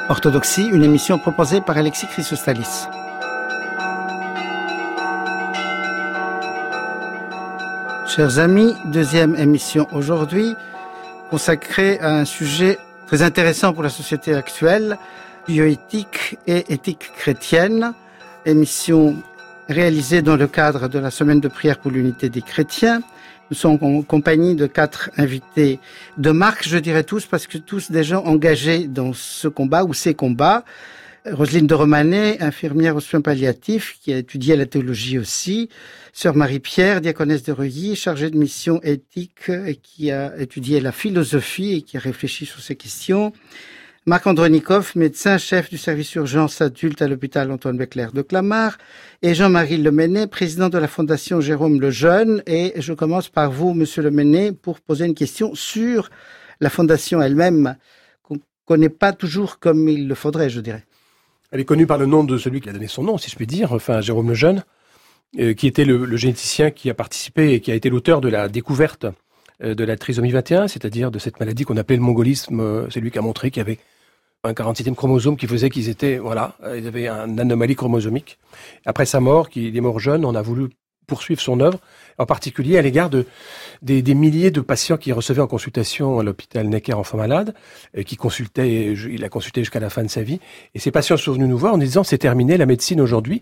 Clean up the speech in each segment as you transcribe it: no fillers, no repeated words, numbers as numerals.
Orthodoxie, une émission proposée par Alexis Chrysostalis. Chers amis, deuxième émission aujourd'hui, consacrée à un sujet très intéressant pour la société actuelle, bioéthique et éthique chrétienne, émission réalisée dans le cadre de la semaine de prière pour l'unité des chrétiens. Nous sommes en compagnie de 4 invités de marque, je dirais tous, parce que tous des gens engagés dans ce combat ou ces combats. Roselyne de Romanet, infirmière aux soins palliatifs, qui a étudié la théologie aussi. Sœur Marie-Pierre, diaconesse de Reuilly, chargée de mission éthique, et qui a étudié la philosophie et qui a réfléchi sur ces questions. Marc Andronikoff, médecin, chef du service urgence adulte à l'hôpital Antoine Becler de Clamart, et Jean-Marie Lemenet, président de la Fondation Jérôme Lejeune. Et je commence par vous, Monsieur Lemenet, pour poser une question sur la Fondation elle-même, qu'on ne connaît pas toujours comme il le faudrait, je dirais. Elle est connue par le nom de celui qui a donné son nom, si je puis dire, enfin Jérôme Lejeune, qui était le généticien qui a participé et qui a été l'auteur de la découverte de la trisomie 21, c'est-à-dire de cette maladie qu'on appelait le mongolisme. C'est lui qui a montré qu'il y avait un 47e chromosome qui faisait qu'ils étaient, ils avaient une anomalie chromosomique. Après sa mort, il est mort jeune, on a voulu poursuivre son œuvre, en particulier à l'égard des milliers de patients qui recevaient en consultation à l'hôpital Necker Enfants Malades, il a consulté jusqu'à la fin de sa vie, et ces patients sont venus nous voir en disant c'est terminé, la médecine aujourd'hui,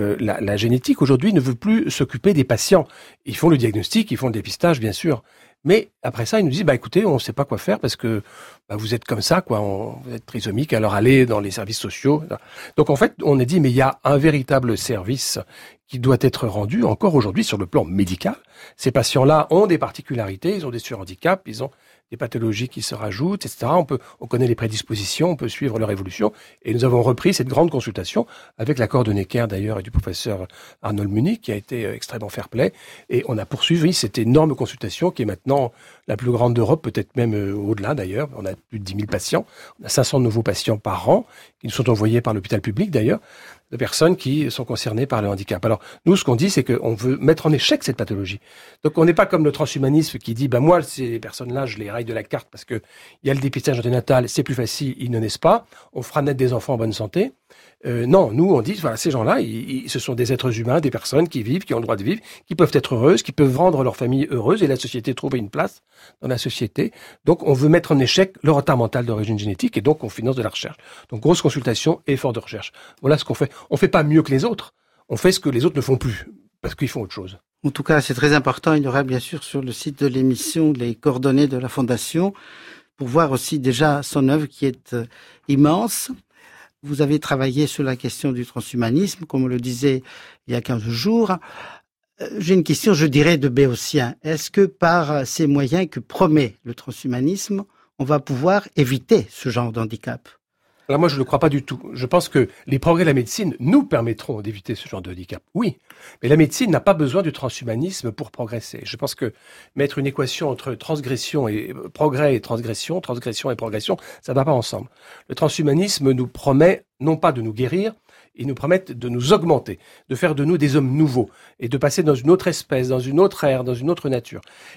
la génétique aujourd'hui ne veut plus s'occuper des patients. Ils font le diagnostic, ils font le dépistage, bien sûr. Mais après ça, ils nous disent, écoutez, on ne sait pas quoi faire parce que vous êtes comme ça, vous êtes trisomique, alors allez dans les services sociaux. Donc en fait, on a dit, mais il y a un véritable service qui doit être rendu encore aujourd'hui sur le plan médical. Ces patients-là ont des particularités, ils ont des surhandicaps, ils ont des pathologies qui se rajoutent, etc. On connaît les prédispositions, on peut suivre leur évolution. Et nous avons repris cette grande consultation avec l'accord de Necker d'ailleurs et du professeur Arnold Munich qui a été extrêmement fair-play. Et on a poursuivi cette énorme consultation qui est maintenant la plus grande d'Europe, peut-être même au-delà d'ailleurs. On a plus de 10 000 patients. On a 500 nouveaux patients par an qui nous sont envoyés par l'hôpital public d'ailleurs, de personnes qui sont concernées par le handicap. Alors, nous, ce qu'on dit, c'est qu'on veut mettre en échec cette pathologie. Donc, on n'est pas comme le transhumanisme qui dit, moi, ces personnes-là, je les raille de la carte parce que il y a le dépistage anténatal, c'est plus facile, ils ne naissent pas, on fera naître des enfants en bonne santé. Non, nous, on dit, ces gens-là, ce sont des êtres humains, des personnes qui vivent, qui ont le droit de vivre, qui peuvent être heureuses, qui peuvent rendre leur famille heureuse et la société trouver une place dans la société. Donc, on veut mettre en échec le retard mental d'origine génétique et donc on finance de la recherche. Donc, grosse consultation et effort de recherche. Voilà ce qu'on fait. On fait pas mieux que les autres. On fait ce que les autres ne font plus parce qu'ils font autre chose. En tout cas, c'est très important. Il y aura bien sûr sur le site de l'émission les coordonnées de la Fondation pour voir aussi déjà son œuvre qui est immense. Vous avez travaillé sur la question du transhumanisme, comme on le disait il y a 15 jours. J'ai une question, je dirais, de béotien. Est-ce que par ces moyens que promet le transhumanisme, on va pouvoir éviter ce genre d'handicap ? Alors moi, je ne le crois pas du tout. Je pense que les progrès de la médecine nous permettront d'éviter ce genre de handicap. Oui, mais la médecine n'a pas besoin du transhumanisme pour progresser. Je pense que mettre une équation entre transgression et progrès et transgression et progression, ça ne va pas ensemble. Le transhumanisme nous promet non pas de nous guérir, ils nous promettent de nous augmenter, de faire de nous des hommes nouveaux et de passer dans une autre espèce, dans une autre ère, dans une autre nature.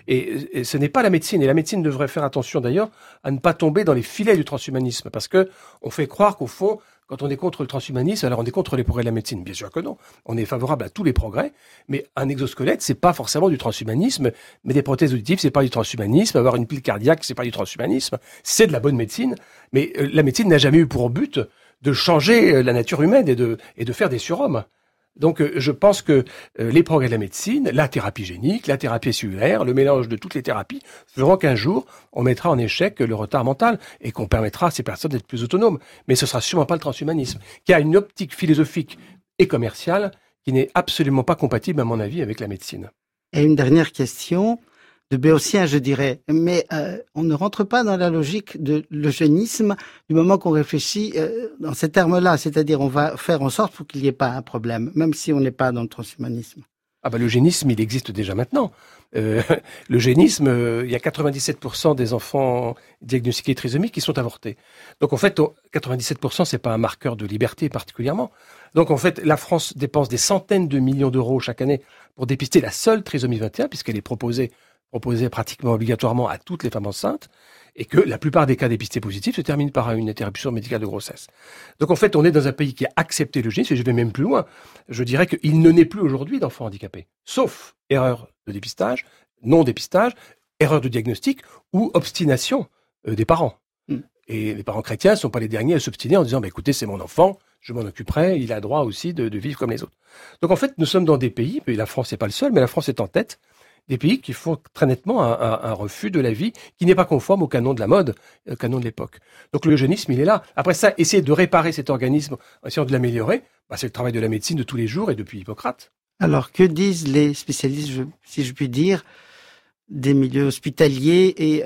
Et ce n'est pas la médecine. Et la médecine devrait faire attention d'ailleurs à ne pas tomber dans les filets du transhumanisme parce que on fait croire qu'au fond, quand on est contre le transhumanisme, alors on est contre les progrès de la médecine. Bien sûr que non. On est favorable à tous les progrès, mais un exosquelette, c'est pas forcément du transhumanisme, mais des prothèses auditives, c'est pas du transhumanisme, avoir une pile cardiaque, c'est pas du transhumanisme, c'est de la bonne médecine, mais la médecine n'a jamais eu pour but de changer la nature humaine et de faire des surhommes. Donc je pense que les progrès de la médecine, la thérapie génique, la thérapie cellulaire, le mélange de toutes les thérapies feront qu'un jour on mettra en échec le retard mental et qu'on permettra à ces personnes d'être plus autonomes. Mais ce sera sûrement pas le transhumanisme, qui a une optique philosophique et commerciale qui n'est absolument pas compatible à mon avis avec la médecine. Et une dernière question de béotien, je dirais, mais on ne rentre pas dans la logique de l'eugénisme du moment qu'on réfléchit dans ces termes-là, c'est-à-dire on va faire en sorte pour qu'il n'y ait pas un problème, même si on n'est pas dans le transhumanisme. L'eugénisme, il existe déjà maintenant. L'eugénisme, il y a 97% des enfants diagnostiqués trisomiques qui sont avortés. Donc en fait, 97%, c'est pas un marqueur de liberté particulièrement. Donc en fait, la France dépense des centaines de millions d'euros chaque année pour dépister la seule trisomie 21, puisqu'elle est proposée proposé pratiquement obligatoirement à toutes les femmes enceintes, et que la plupart des cas dépistés positifs se terminent par une interruption médicale de grossesse. Donc en fait, on est dans un pays qui a accepté l'eugénisme, et je vais même plus loin. Je dirais qu'il ne naît plus aujourd'hui d'enfants handicapés, sauf erreur de dépistage, non-dépistage, erreur de diagnostic ou obstination des parents. Et les parents chrétiens ne sont pas les derniers à s'obstiner en disant « écoutez, c'est mon enfant, je m'en occuperai, il a droit aussi de vivre comme les autres ». Donc en fait, nous sommes dans des pays, et la France n'est pas le seul, mais la France est en tête, des pays qui font très nettement un refus de la vie qui n'est pas conforme au canon de la mode, au canon de l'époque. Donc l'eugénisme, il est là. Après ça, essayer de réparer cet organisme en essayant de l'améliorer, c'est le travail de la médecine de tous les jours et depuis Hippocrate. Alors, que disent les spécialistes, si je puis dire, des milieux hospitaliers et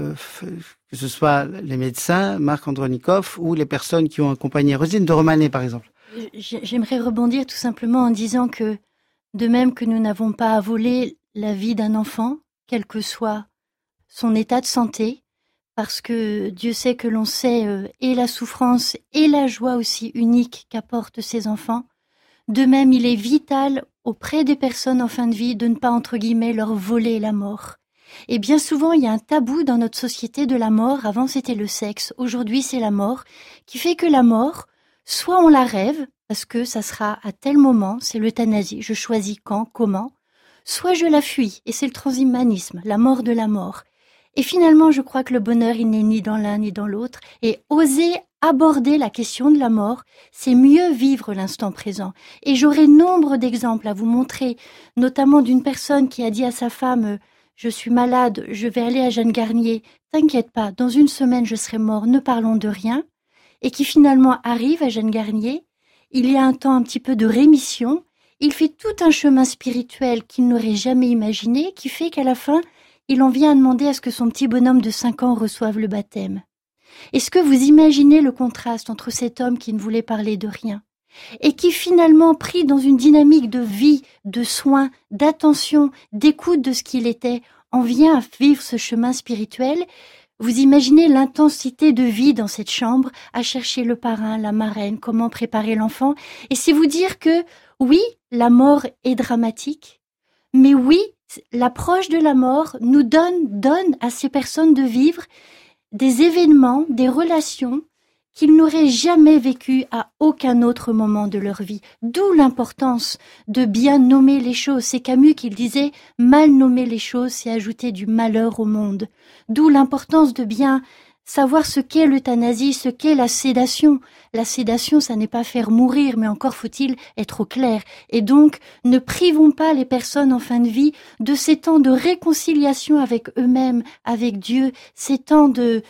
que ce soit les médecins, Marc Andronikov, ou les personnes qui ont accompagné Roselyne de Romanet, par exemple? J'aimerais rebondir tout simplement en disant que, de même que nous n'avons pas à voler la vie d'un enfant, quel que soit son état de santé, parce que Dieu sait que l'on sait et la souffrance et la joie aussi unique qu'apportent ces enfants. De même, il est vital auprès des personnes en fin de vie de ne pas, entre guillemets, leur voler la mort. Et bien souvent, il y a un tabou dans notre société de la mort. Avant, c'était le sexe. Aujourd'hui, c'est la mort, qui fait que la mort, soit on la rêve, parce que ça sera à tel moment, c'est l'euthanasie, je choisis quand, comment, soit je la fuis, et c'est le transhumanisme, la mort de la mort. Et finalement, je crois que le bonheur, il n'est ni dans l'un ni dans l'autre, et oser aborder la question de la mort, c'est mieux vivre l'instant présent. Et j'aurai nombre d'exemples à vous montrer, notamment d'une personne qui a dit à sa femme « Je suis malade, je vais aller à Jeanne Garnier, t'inquiète pas, dans une semaine je serai mort, ne parlons de rien », et qui finalement arrive à Jeanne Garnier, il y a un temps un petit peu de rémission, il fait tout un chemin spirituel qu'il n'aurait jamais imaginé, qui fait qu'à la fin, il en vient à demander à ce que son petit bonhomme de 5 ans reçoive le baptême. Est-ce que vous imaginez le contraste entre cet homme qui ne voulait parler de rien et qui finalement, pris dans une dynamique de vie, de soins, d'attention, d'écoute de ce qu'il était, en vient à vivre ce chemin spirituel? Vous imaginez l'intensité de vie dans cette chambre, à chercher le parrain, la marraine, comment préparer l'enfant, et c'est vous dire que oui, la mort est dramatique, mais oui, l'approche de la mort nous donne à ces personnes de vivre des événements, des relations qu'ils n'auraient jamais vécues à aucun autre moment de leur vie. D'où l'importance de bien nommer les choses. C'est Camus qui le disait, mal nommer les choses, c'est ajouter du malheur au monde. D'où l'importance de bien savoir ce qu'est l'euthanasie, ce qu'est la sédation. La sédation, ça n'est pas faire mourir, mais encore faut-il être au clair. Et donc, ne privons pas les personnes en fin de vie de ces temps de réconciliation avec eux-mêmes, avec Dieu, ces temps de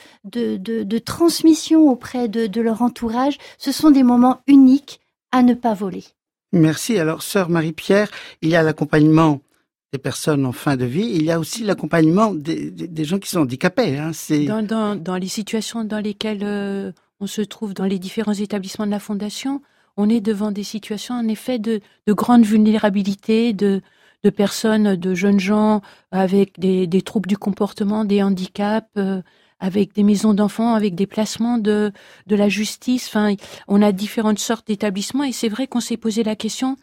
transmission auprès de leur entourage. Ce sont des moments uniques à ne pas voler. Merci. Alors, sœur Marie-Pierre, il y a l'accompagnement des personnes en fin de vie, il y a aussi l'accompagnement des gens qui sont handicapés. C'est... Dans les situations dans lesquelles on se trouve dans les différents établissements de la Fondation, on est devant des situations en effet de grande vulnérabilité, de personnes, de jeunes gens avec des troubles du comportement, des handicaps, avec des maisons d'enfants, avec des placements de la justice. Enfin, on a différentes sortes d'établissements et c'est vrai qu'on s'est posé la question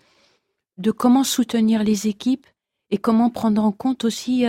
de comment soutenir les équipes et comment prendre en compte aussi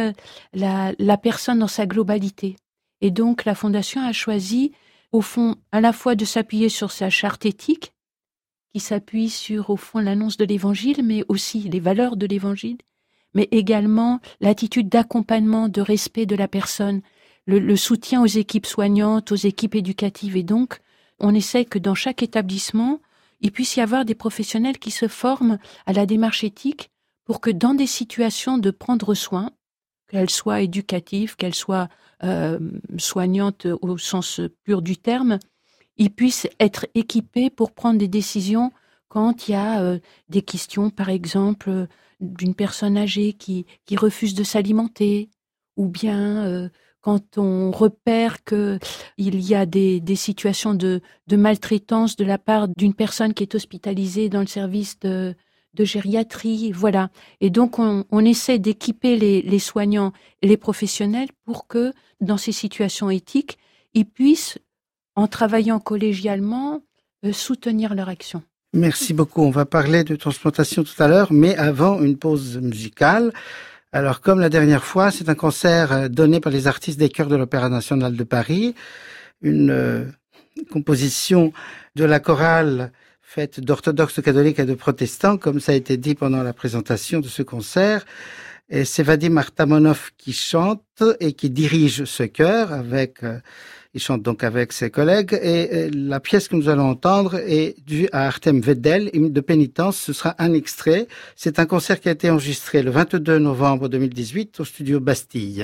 la personne dans sa globalité. Et donc, la Fondation a choisi, au fond, à la fois de s'appuyer sur sa charte éthique, qui s'appuie sur, au fond, l'annonce de l'Évangile, mais aussi les valeurs de l'Évangile, mais également l'attitude d'accompagnement, de respect de la personne, le soutien aux équipes soignantes, aux équipes éducatives. Et donc, on essaie que dans chaque établissement, il puisse y avoir des professionnels qui se forment à la démarche éthique pour que dans des situations de prendre soin, qu'elles soient éducatives, qu'elles soient soignantes au sens pur du terme, ils puissent être équipés pour prendre des décisions quand il y a des questions, par exemple, d'une personne âgée qui refuse de s'alimenter, ou bien quand on repère qu'il y a des situations de maltraitance de la part d'une personne qui est hospitalisée dans le service de gériatrie, voilà. Et donc, on essaie d'équiper les soignants et les professionnels pour que, dans ces situations éthiques, ils puissent, en travaillant collégialement, soutenir leur action. Merci beaucoup. On va parler de transplantation tout à l'heure, mais avant une pause musicale Alors, comme la dernière fois, c'est un concert donné par les artistes des chœurs de l'Opéra national de Paris, une composition de la chorale faite d'orthodoxes catholiques et de protestants, comme ça a été dit pendant la présentation de ce concert. Et c'est Vadim Artamonov qui chante et qui dirige ce chœur il chante donc avec ses collègues. Et la pièce que nous allons entendre est due à Artem Vedel, hymne de pénitence. Ce sera un extrait. C'est un concert qui a été enregistré le 22 novembre 2018 au studio Bastille.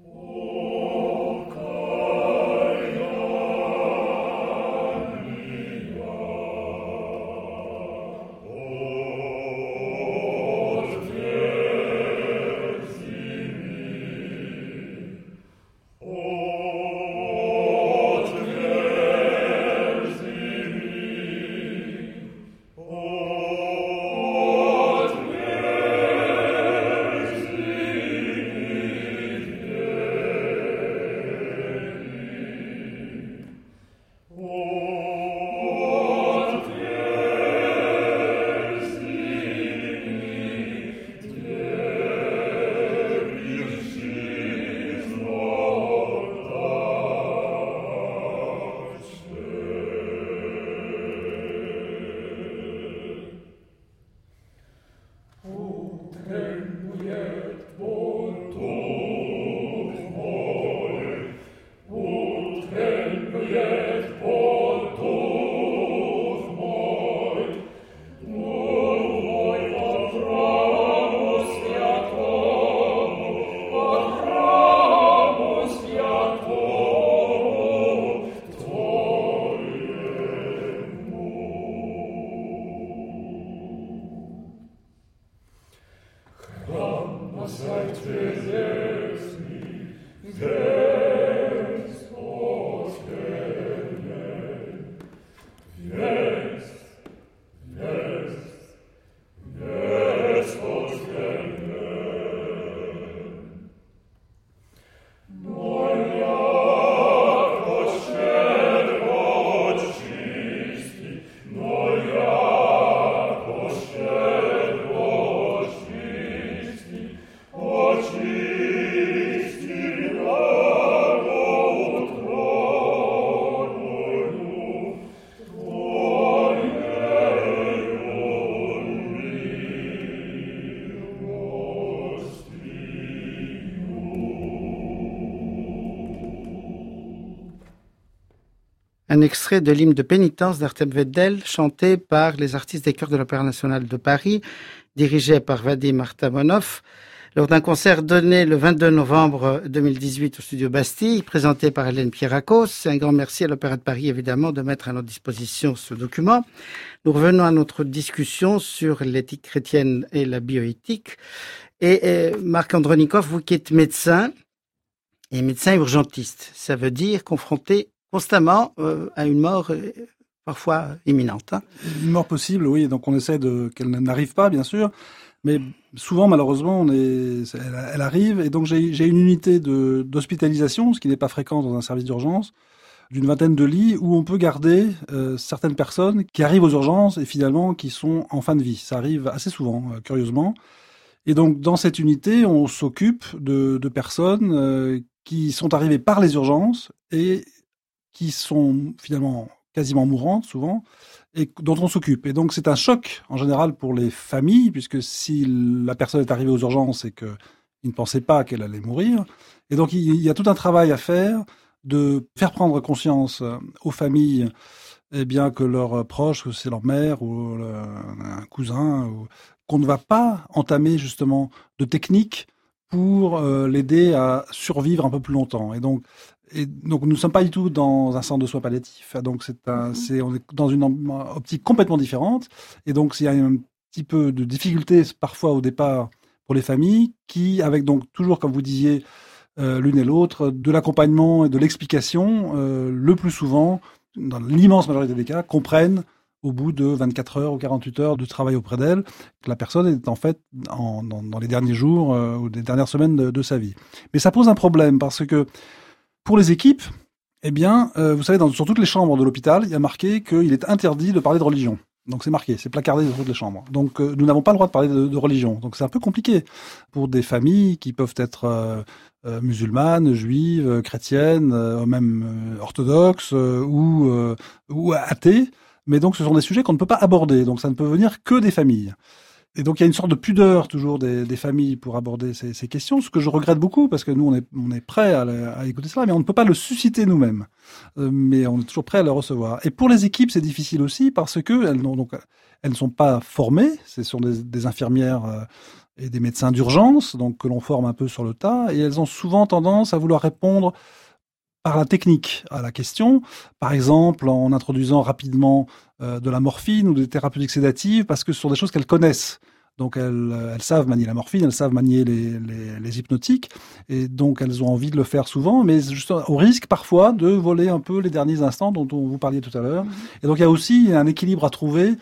Un extrait de l'hymne de pénitence d'Artem Vedel, chanté par les artistes des chœurs de l'Opéra national de Paris, dirigé par Vadim Artamonov, lors d'un concert donné le 22 novembre 2018 au studio Bastille, présenté par Hélène Pierrakos. Un grand merci à l'Opéra de Paris, évidemment, de mettre à notre disposition ce document. Nous revenons à notre discussion sur l'éthique chrétienne et la bioéthique. Et Marc Andronikov, vous qui êtes médecin, et médecin urgentiste, ça veut dire confronté constamment à une mort parfois imminente. Une mort possible, oui. Donc on essaie qu'elle n'arrive pas, bien sûr. Mais souvent, malheureusement, elle arrive. Et donc j'ai une unité d'hospitalisation, ce qui n'est pas fréquent dans un service d'urgence, d'une 20aine de lits où on peut garder certaines personnes qui arrivent aux urgences et finalement qui sont en fin de vie. Ça arrive assez souvent, curieusement. Et donc dans cette unité, on s'occupe de personnes qui sont arrivées par les urgences et qui sont finalement quasiment mourantes souvent, et dont on s'occupe. Et donc c'est un choc en général pour les familles, puisque si la personne est arrivée aux urgences, c'est qu'ils ne pensaient pas qu'elle allait mourir. Et donc il y a tout un travail à faire, de faire prendre conscience aux familles, eh bien, que leurs proches, que c'est leur mère ou un cousin, qu'on ne va pas entamer justement de techniques pour l'aider à survivre un peu plus longtemps. Et donc nous ne sommes pas du tout dans un centre de soins palliatifs. Donc on est dans une optique complètement différente. Et donc il y a un petit peu de difficulté parfois au départ pour les familles qui, avec donc toujours, comme vous disiez, l'une et l'autre, de l'accompagnement et de l'explication, le plus souvent, dans l'immense majorité des cas, comprennent au bout de 24 heures ou 48 heures de travail auprès d'elle, que la personne est en fait dans les derniers jours ou les dernières semaines de sa vie. Mais ça pose un problème parce que pour les équipes, eh bien, vous savez, sur toutes les chambres de l'hôpital, il y a marqué qu'il est interdit de parler de religion. Donc c'est marqué, c'est placardé dans toutes les chambres. Donc nous n'avons pas le droit de parler de religion. Donc c'est un peu compliqué pour des familles qui peuvent être musulmanes, juives, chrétiennes, même orthodoxes ou athées. Mais donc ce sont des sujets qu'on ne peut pas aborder. Donc ça ne peut venir que des familles. Et donc il y a une sorte de pudeur toujours des familles pour aborder ces questions, ce que je regrette beaucoup parce que nous on est prêts à écouter cela, mais on ne peut pas le susciter nous-mêmes. Mais on est toujours prêts à le recevoir. Et pour les équipes c'est difficile aussi parce que elles ne sont pas formées. Ce sont des infirmières et des médecins d'urgence, donc que l'on forme un peu sur le tas, et elles ont souvent tendance à vouloir répondre par la technique à la question, par exemple en introduisant rapidement de la morphine ou des thérapeutiques sédatives, parce que ce sont des choses qu'elles connaissent. Donc elles savent manier la morphine, elles savent manier les hypnotiques, et donc elles ont envie de le faire souvent, mais juste au risque parfois de voler un peu les derniers instants dont vous parliez tout à l'heure. Et donc il y a aussi un équilibre à trouver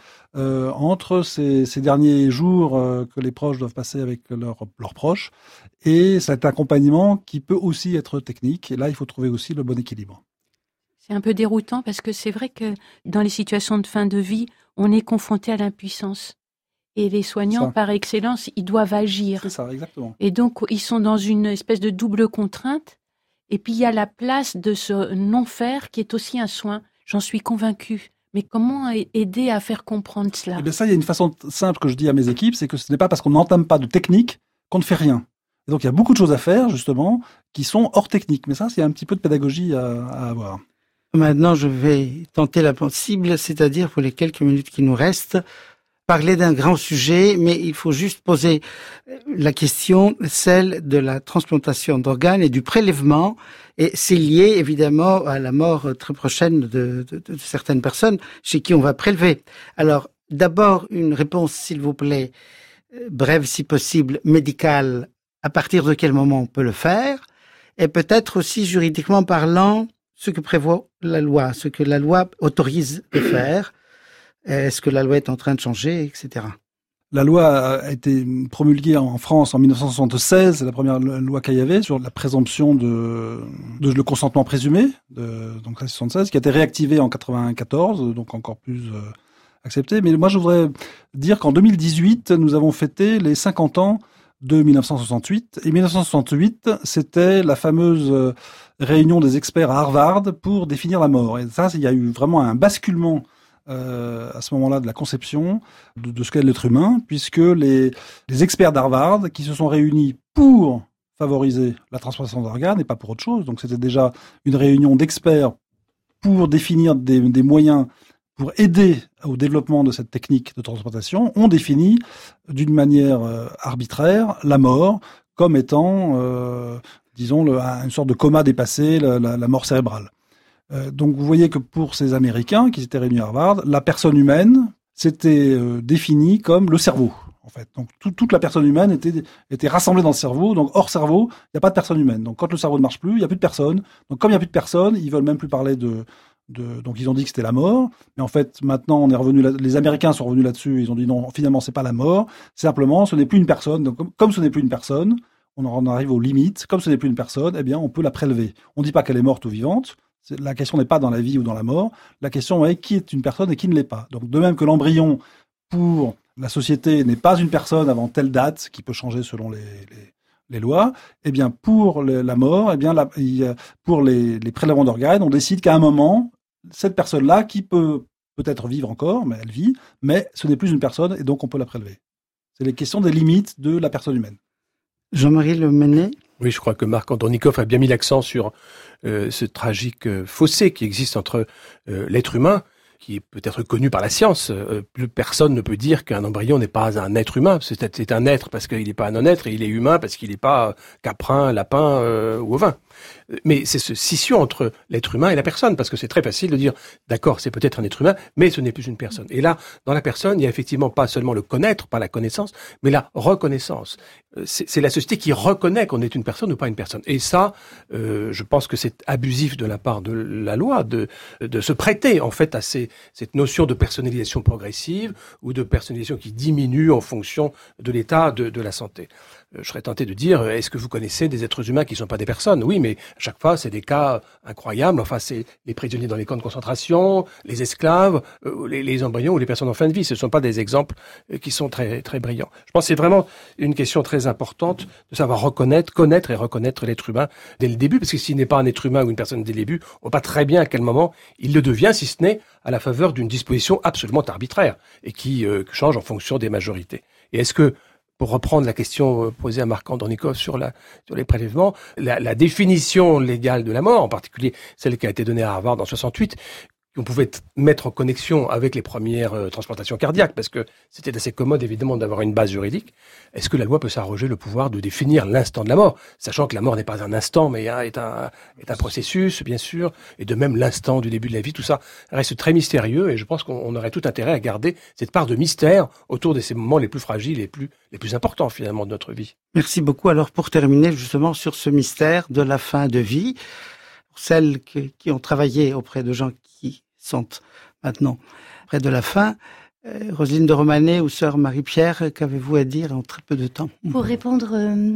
entre ces derniers jours que les proches doivent passer avec leurs proches, et cet accompagnement qui peut aussi être technique. Et là, il faut trouver aussi le bon équilibre. C'est un peu déroutant parce que c'est vrai que dans les situations de fin de vie, on est confronté à l'impuissance. Et les soignants, par excellence, ils doivent agir. C'est ça, exactement. Et donc, ils sont dans une espèce de double contrainte. Et puis, il y a la place de ce non-faire qui est aussi un soin. J'en suis convaincue. Mais comment aider à faire comprendre cela ? Eh bien ça, il y a une façon simple que je dis à mes équipes, c'est que ce n'est pas parce qu'on n'entame pas de technique qu'on ne fait rien. Et donc, il y a beaucoup de choses à faire, justement, qui sont hors technique. Mais ça, c'est un petit peu de pédagogie à avoir. Maintenant, je vais tenter l'impossible, c'est-à-dire pour les quelques minutes qui nous restent, parler d'un grand sujet, mais il faut juste poser la question, celle de la transplantation d'organes et du prélèvement. Et c'est lié, évidemment, à la mort très prochaine de certaines personnes chez qui on va prélever. Alors, d'abord, une réponse, s'il vous plaît, brève si possible, médicale. À partir de quel moment on peut le faire? Et peut-être aussi, juridiquement parlant, ce que prévoit la loi, ce que la loi autorise de faire. Est-ce que la loi est en train de changer, etc. La loi a été promulguée en France en 1976, c'est la première loi qu'il y avait sur la présomption de le consentement présumé, donc 1976, qui a été réactivée en 94, donc encore plus acceptée. Mais moi, je voudrais dire qu'en 2018, nous avons fêté les 50 ans de 1968. Et 1968, c'était la fameuse réunion des experts à Harvard pour définir la mort. Et ça, il y a eu vraiment un basculement à ce moment-là de la conception de ce qu'est l'être humain, puisque les experts d'Harvard qui se sont réunis pour favoriser la transplantation d'organes et pas pour autre chose, donc c'était déjà une réunion d'experts pour définir des moyens pour aider au développement de cette technique de transplantation, ont défini d'une manière arbitraire la mort comme étant, disons, une sorte de coma dépassé, la mort cérébrale. Donc vous voyez que pour ces Américains qui s'étaient réunis à Harvard, la personne humaine s'était définie comme le cerveau, en fait. Donc toute la personne humaine était rassemblée dans le cerveau. Donc hors cerveau, il n'y a pas de personne humaine. Donc quand le cerveau ne marche plus, il n'y a plus de personne. Donc comme il n'y a plus de personne, ils veulent même plus parler donc ils ont dit que c'était la mort. Mais en fait, maintenant, les Américains sont revenus là-dessus. Ils ont dit non, finalement, c'est pas la mort. Simplement, ce n'est plus une personne. Donc comme ce n'est plus une personne, on en arrive aux limites. Comme ce n'est plus une personne, eh bien, on peut la prélever. On ne dit pas qu'elle est morte ou vivante. La question n'est pas dans la vie ou dans la mort. La question est qui est une personne et qui ne l'est pas. Donc, de même que l'embryon, pour la société, n'est pas une personne avant telle date, qui peut changer selon les lois, eh bien, pour la mort, eh bien, pour les prélèvements d'organes, on décide qu'à un moment, cette personne-là, qui peut peut-être vivre encore, mais elle vit, mais ce n'est plus une personne et donc on peut la prélever. C'est les questions des limites de la personne humaine. Jean-Marie Le Menet. Oui, je crois que Marc Andronikov a bien mis l'accent sur ce tragique fossé qui existe entre l'être humain, qui est peut-être connu par la science. Plus personne ne peut dire qu'un embryon n'est pas un être humain. C'est un être parce qu'il n'est pas un non-être, et il est humain parce qu'il n'est pas caprin, lapin ou ovin. Mais c'est ce scission entre l'être humain et la personne, parce que c'est très facile de dire, d'accord, c'est peut-être un être humain, mais ce n'est plus une personne. Et là, dans la personne, il y a effectivement pas seulement le connaître, pas la connaissance, mais la reconnaissance. C'est la société qui reconnaît qu'on est une personne ou pas une personne. Et ça, je pense que c'est abusif de la part de la loi de se prêter, en fait, à cette notion de personnalisation progressive ou de personnalisation qui diminue en fonction de l'état de la santé. je serais tenté de dire, est-ce que vous connaissez des êtres humains qui ne sont pas des personnes? Oui, mais à chaque fois, c'est des cas incroyables. Enfin, c'est les prisonniers dans les camps de concentration, les esclaves, les embryons ou les personnes en fin de vie. Ce ne sont pas des exemples qui sont très, très brillants. Je pense que c'est vraiment une question très importante de savoir connaître et reconnaître l'être humain dès le début, parce que s'il n'est pas un être humain ou une personne dès le début, on ne voit pas très bien à quel moment il le devient, si ce n'est à la faveur d'une disposition absolument arbitraire et qui change en fonction des majorités. Et est-ce que, pour reprendre la question posée à Marc Andronikov sur les prélèvements, la définition légale de la mort, en particulier celle qui a été donnée à Harvard en 68, qu'on pouvait mettre en connexion avec les premières transplantations cardiaques, parce que c'était assez commode, évidemment, d'avoir une base juridique. Est-ce que la loi peut s'arroger le pouvoir de définir l'instant de la mort, sachant que la mort n'est pas un instant, mais est un processus, bien sûr, et de même l'instant du début de la vie, tout ça reste très mystérieux, et je pense qu'on aurait tout intérêt à garder cette part de mystère autour de ces moments les plus fragiles et les plus importants, finalement, de notre vie. Merci beaucoup. Alors, pour terminer, justement, sur ce mystère de la fin de vie, pour celles qui ont travaillé auprès de gens qui sont maintenant près de la fin. Roselyne de Romanet ou sœur Marie-Pierre, qu'avez-vous à dire en très peu de temps? Pour répondre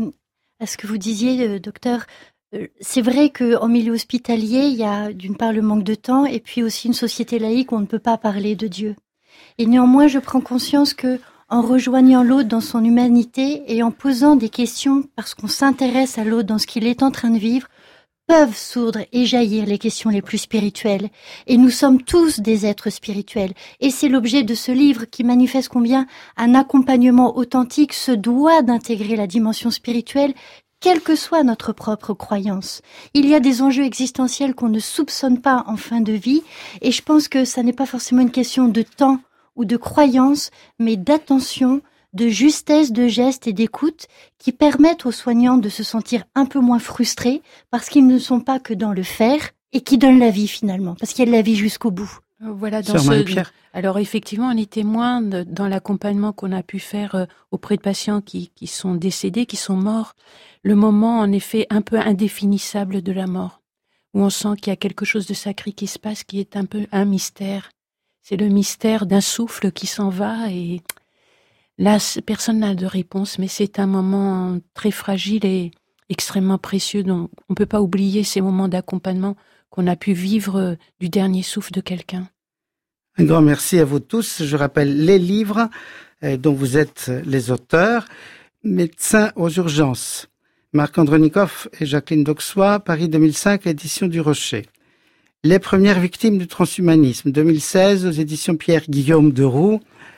à ce que vous disiez, docteur, c'est vrai qu'en milieu hospitalier, il y a d'une part le manque de temps et puis aussi une société laïque où on ne peut pas parler de Dieu. Et néanmoins, je prends conscience que en rejoignant l'autre dans son humanité et en posant des questions parce qu'on s'intéresse à l'autre dans ce qu'il est en train de vivre, peuvent sourdre et jaillir les questions les plus spirituelles. Et nous sommes tous des êtres spirituels. Et c'est l'objet de ce livre qui manifeste combien un accompagnement authentique se doit d'intégrer la dimension spirituelle, quelle que soit notre propre croyance. Il y a des enjeux existentiels qu'on ne soupçonne pas en fin de vie, et je pense que ça n'est pas forcément une question de temps ou de croyance, mais d'attention, de justesse de geste et d'écoute qui permettent aux soignants de se sentir un peu moins frustrés parce qu'ils ne sont pas que dans le faire et qui donnent la vie finalement, parce qu'il y a de la vie jusqu'au bout. Voilà, Alors effectivement, on est témoin dans l'accompagnement qu'on a pu faire auprès de patients qui sont décédés, qui sont morts, le moment en effet un peu indéfinissable de la mort, où on sent qu'il y a quelque chose de sacré qui se passe, qui est un peu un mystère. C'est le mystère d'un souffle qui s'en va et là, personne n'a de réponse, mais c'est un moment très fragile et extrêmement précieux. Donc, on ne peut pas oublier ces moments d'accompagnement qu'on a pu vivre du dernier souffle de quelqu'un. Un grand merci à vous tous. Je rappelle les livres dont vous êtes les auteurs. Médecins aux urgences, Marc Andronikov et Jacqueline Dauxois, Paris 2005, édition du Rocher. Les premières victimes du transhumanisme, 2016, aux éditions Pierre-Guillaume Deroux,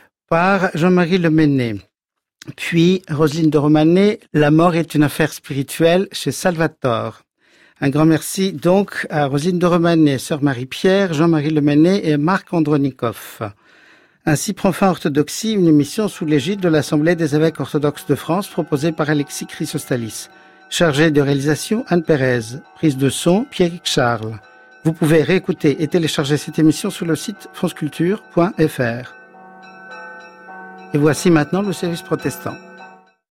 par Jean-Marie Lemenet. Puis, Roselyne de Romanet, La mort est une affaire spirituelle, chez Salvatore. Un grand merci donc à Roselyne de Romanet, sœur Marie-Pierre, Jean-Marie Lemenet et Marc Andronikov. Ainsi prend fin Orthodoxie, une émission sous l'égide de l'Assemblée des évêques orthodoxes de France, proposée par Alexis Chrysostalis. Chargé de réalisation, Anne Pérez. Prise de son, Pierrick Charles. Vous pouvez réécouter et télécharger cette émission sur le site franceculture.fr. Et voici maintenant le service protestant.